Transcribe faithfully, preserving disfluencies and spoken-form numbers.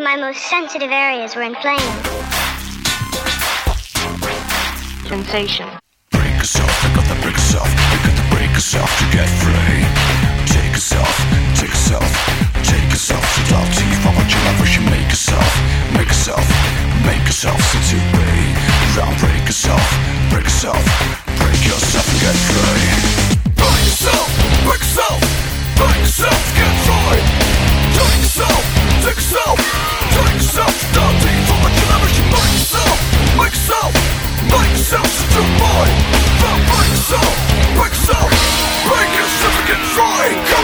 my most sensitive areas were inflamed. Sensation. Break yourself, you got to break yourself, you got to break yourself to get free. Take yourself, take yourself, take yourself to love to you from what you love, you make yourself, make yourself, make yourself so to be. Round, break yourself, break yourself, break yourself and get free. Break yourself, break yourself, break yourself to get free. Take yourself, take yourself, take yourself to love to you from what you love, you make yourself, make yourself, make yourself so to be. Round, break yourself, break yourself, break yourself and get free.